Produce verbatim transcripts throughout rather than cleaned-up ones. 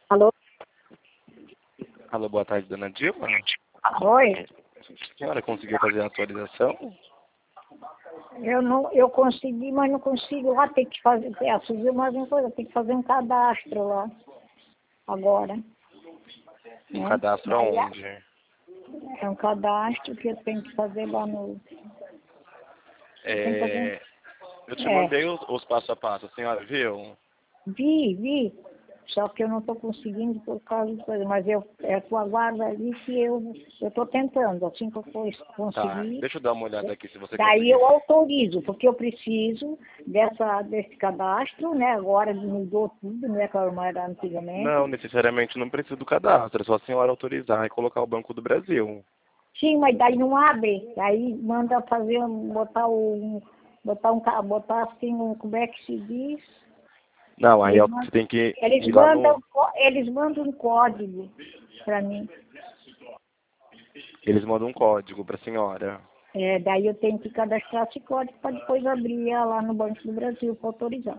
Alô? Alô, boa tarde, dona Dilma. Oi? A senhora conseguiu fazer a atualização? Eu não, eu consegui, mas não consigo lá, tem que fazer, é, surgiu mais uma coisa, tem que fazer um cadastro lá, agora. Um Né? cadastro Aí, aonde? é um cadastro que eu tenho que fazer lá no... Eu tenho que fazer... É, eu te É, mandei os, os passo a passo, a senhora viu? vi, vi, só que eu não estou conseguindo por causa de coisa, mas eu, é com a guarda ali que eu eu estou tentando, assim que eu for Tá, conseguir. deixa eu dar uma olhada aqui se você Daí conseguir. eu autorizo, porque eu preciso dessa, desse cadastro, né? Agora mudou tudo, não é como era antigamente. Não, necessariamente não precisa do cadastro, é só a senhora autorizar e colocar o Banco do Brasil. Sim, mas daí não abre. Aí manda fazer, um- botar um, botar um, ca- botar assim, um, como é que se diz? Não, aí Eles ó, mandam, você tem que eles ir lá mandam, no... có- eles mandam um código para mim. Eles mandam um código pra senhora. É, daí eu tenho que cadastrar esse código para depois abrir lá no Banco do Brasil para autorizar.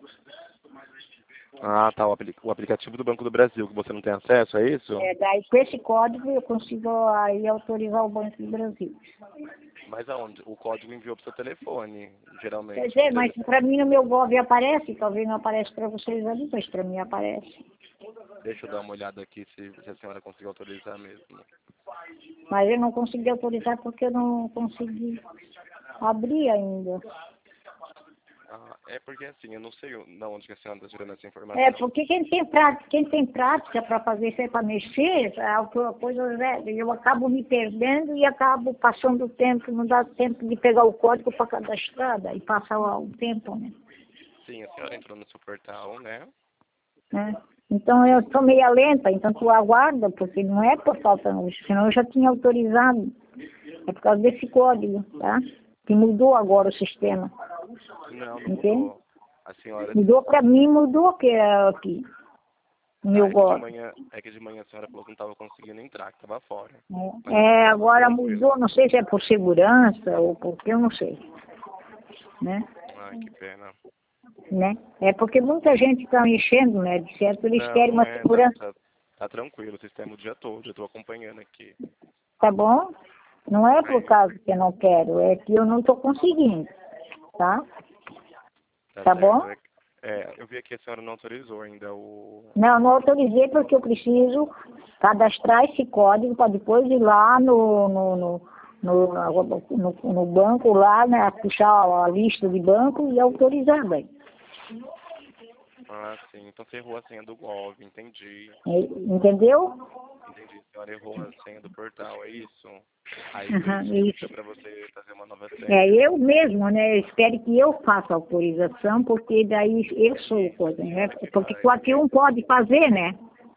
Ah, tá, o, apli- o aplicativo do Banco do Brasil, que você não tem acesso, é isso? É, daí com esse código eu consigo aí autorizar o Banco do Brasil. Mas aonde? O código enviou pro seu telefone, Quer geralmente. dizer, Você- mas para mim no meu Gov aparece, talvez não aparece para vocês ali, mas para mim aparece. Deixa eu dar uma olhada aqui se, se a senhora conseguiu autorizar mesmo. Mas eu não consegui autorizar porque eu não consegui abrir ainda. Ah, é porque assim, eu não sei o- da onde que a senhora está tirando essa É, informação. porque quem tem prática, quem tem prática para fazer isso aí, para mexer, é uma coisa, né, eu acabo me perdendo e acabo passando o tempo, não dá tempo de pegar o código para cadastrar, daí passa o tempo, né? Sim, a senhora entrou no seu portal, né? Né? Então eu estou meio lenta, então tu aguarda, porque não é por falta, não, senão eu já tinha autorizado. É por causa desse código, tá? Que mudou agora o sistema. Não, não Entende? mudou. A senhora. Mudou para mim, mudou que é aqui, no Ah, meu é que de Gov. manhã, é que de manhã a senhora falou que não estava conseguindo entrar, que estava fora. É, Mas agora É, tá tudo agora tranquilo. mudou, não sei se é por segurança ou porque eu não sei, né? Ai, que pena. né? É porque muita gente está mexendo, né? De certo, eles Não, querem não uma é, tá, segurança, tá, tá tranquilo o sistema o dia todo, eu tô acompanhando aqui. tá bom? Não é por Aí, causa que eu não quero, é que eu não estou conseguindo, tá? tá Tá bom? certo. É, é, eu vi aqui que a senhora não autorizou ainda o. Não, não autorizei porque eu preciso cadastrar esse código para depois ir lá no, no, no, no, no, no banco, lá, né, puxar a lista de banco e autorizar, bem. Ah, sim. Então você errou a senha do Gov, entendi. Entendeu? Entendi. A senhora errou a senha do portal, é isso? Aí por Uhum, isso que isso. pediu para você fazer uma nova É, senha. eu mesmo, né? Eu espero que eu faça a autorização, porque daí eu sou o coisa, A né? senhora que Porque faz. qualquer um pode fazer, né?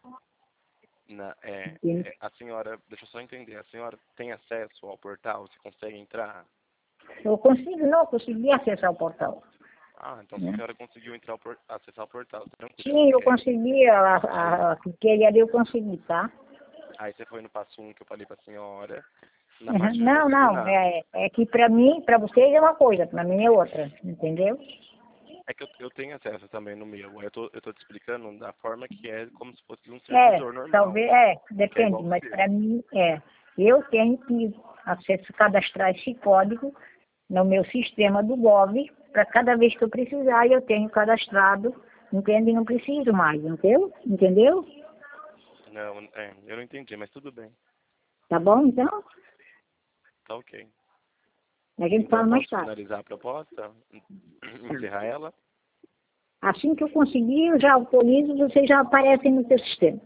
Na, é, Entende? é, a senhora, deixa eu só entender, a senhora tem acesso ao portal? Você consegue entrar? Eu consigo, não, consegui acessar o portal. Ah, então se a Né? senhora conseguiu entrar o por, acessar o portal, tranquilo, Sim, eu ok. consegui, a, Aí, a, aquele ali eu consegui, tá? aí você foi no passo um que eu falei para a senhora, na Uhum. parte de Não, não, rebobinar. é, é que pra mim, pra vocês é uma coisa, pra mim é outra, entendeu? É que eu, eu tenho acesso também no meu. Eu tô, eu tô te explicando da forma que é como se fosse um É, servidor normal, talvez, é, que é depende, igual o mas seu. pra mim é. Eu tenho que acesso, cadastrar esse código no meu sistema do Gov, para cada vez que eu precisar, eu tenho cadastrado, entende? E não preciso mais, entendeu? Entendeu? Não, é, eu não entendi, mas tudo bem. Tá bom, então? Tá ok. A gente Então fala eu mais posso tarde. finalizar a proposta? Encerrar ela? Assim que eu conseguir, eu já autorizo, vocês já aparecem no seu sistema.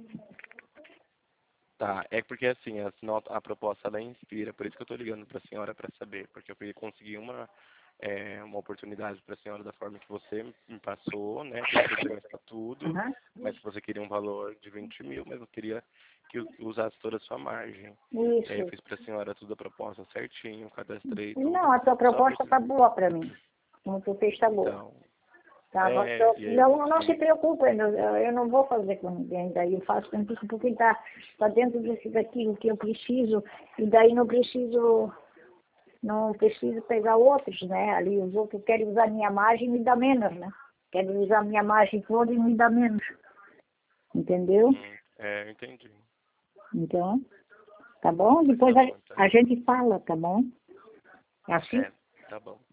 Tá, é porque assim, a, nota- a proposta ela inspira, por isso que eu tô ligando pra senhora para saber, porque eu queria conseguir uma, é, uma oportunidade pra senhora da forma que você me passou, né, que não precisa gastar tudo, Aham. mas se você queria um valor de vinte mil, mas eu queria que eu usasse toda a sua margem. E aí eu Isso. fiz pra senhora tudo a proposta certinho, cadastrei tudo, Não, a sua só proposta preciso. tá boa para mim. Como tu fez, tá boa. Então, Tá, mas é, eu- e aí eu não, não se consegui. preocupe, eu, eu eu não vou fazer com ninguém, daí eu faço com isso porque está tá dentro desse, daquilo que eu preciso, e daí não preciso, não preciso pegar outros, né? Ali os outros querem usar minha margem e me dá menos, né? Querem usar minha margem toda e me dá menos. Entendeu? Hum, é, entendi. Então, tá bom? Depois Tá a, bom, então. a gente fala, tá bom? É assim? É, tá bom.